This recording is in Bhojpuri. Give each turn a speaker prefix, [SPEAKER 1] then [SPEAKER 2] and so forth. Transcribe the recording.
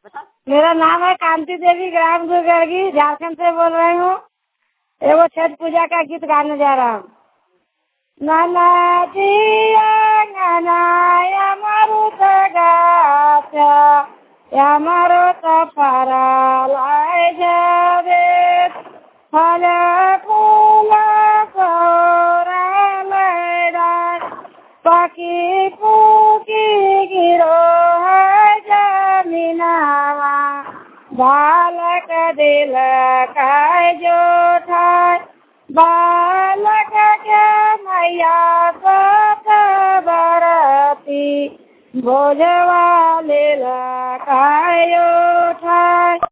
[SPEAKER 1] मेरा नाम है कांति देवी, ग्राम दुर्गर्गी, झारखंड से बोल रही हूँ। एगो छठ पूजा का गीत गाने जा रहा हूँ। मरुत गाछ मरुत फरलाय जाबे फल फूल पकी पुकी गिरो है जमीनावा बालक दिल काय जो ठाय बालक के मैया सत बरती भोजवा लेल काय जो ठाय